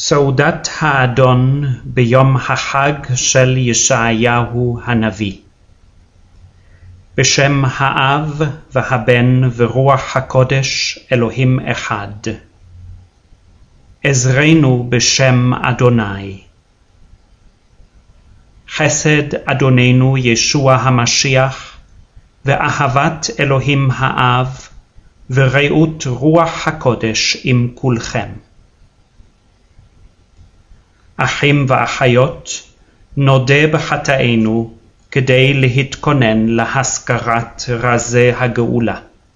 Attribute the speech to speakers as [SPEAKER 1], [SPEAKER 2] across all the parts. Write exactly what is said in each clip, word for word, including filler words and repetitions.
[SPEAKER 1] סעודת האדון ביום החג של ישעיהו הנביא. בשם האב והבן ורוח הקודש, אלוהים אחד. עזרנו בשם אדוני. חסד אדוננו ישוע המשיח, ואהבת אלוהים האב, ורעות רוח הקודש עם כולכם. אחים ואחיות, נודה בחטאינו כדי להתכונן להזכרת רזי הגאולה.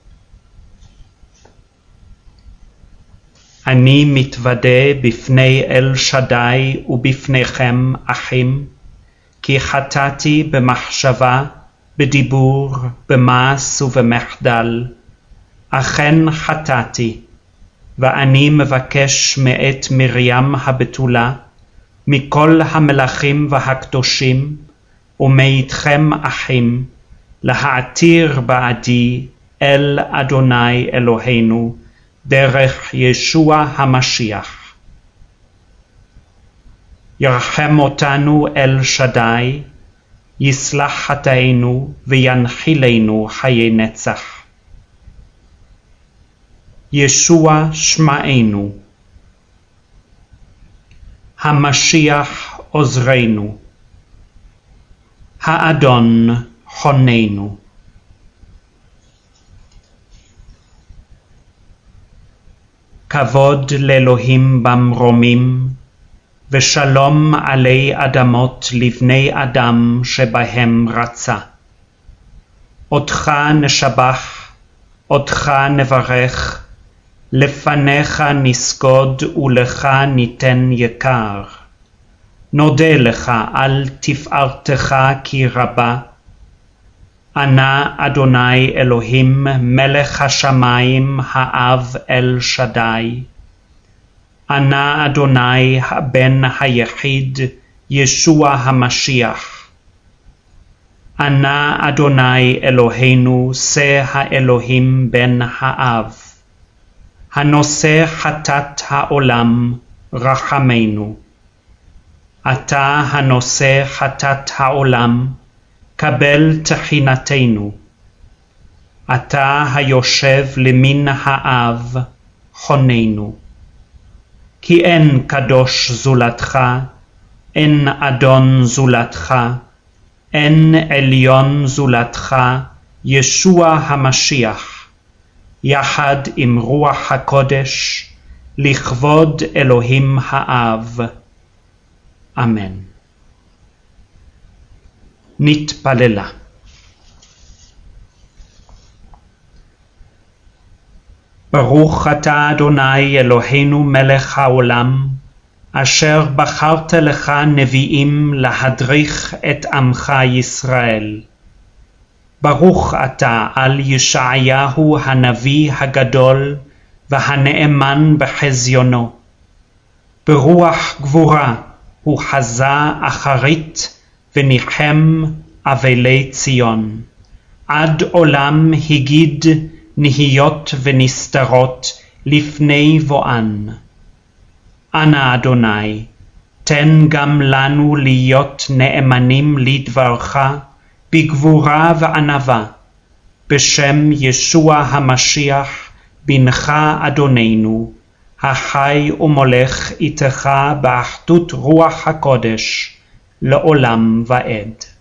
[SPEAKER 1] אני מתוודה בפני אל שדי ובפניכם, אחים, כי חטאתי במחשבה, בדיבור, במעש ובמחדל. אכן חטאתי, ואני מבקש מאת מרים הבתולה, מכל המלאכים והקדושים, ומאיתכם אחים, להעתיר בעדי אל אדוני אלוהינו, דרך ישוע המשיח. ירחם אותנו אל שדי, יסלח חטאינו וינחילנו חיי נצח. ישוע שמענו. המשיח עוזרנו. האדון חוננו. כבוד לאלוהים במרומים, ושלום עלי אדמות לבני אדם שבהם רצה. אותך נשבח, אותך נברך, לפניך נסגוד ולך ניתן יקר. נודה לך על תפארתך כי רבה. ענה אדוני אלוהים מלך השמיים האב אל שדי. ענה אדוני הבן היחיד ישוע המשיח. ענה אדוני אלוהינו שא האלוהים בן האב. הנושא חטאת העולם רחמנו. אתה הנושא חטאת העולם, קבל תחינתנו. אתה היושב למין האב, חוננו. כי אין קדוש זולתך, אין אדון זולתך, אין עליון זולתך, ישוע המשיח, יחד עם רוח הקודש, לכבוד אלוהים האב. אמן. נתפללה. ברוך אתה אדוני אלוהינו מלך העולם, אשר בחרת לך נביאים להדריך את עמך ישראל. ברוך אתה על ישעיהו הנביא הגדול והנאמן בחזיונו. ברוח גבורה הוא חזה אחרית וניחם אבלי ציון. עד עולם הגיד נהיות ונסתרות לפני בואן. אנא אדוני, תן גם לנו להיות נאמנים לדברך בגבורה וענווה, בשם ישוע המשיח בנך אדוננו, החי ומולך איתך באחדות רוח הקודש, לעולם ועד.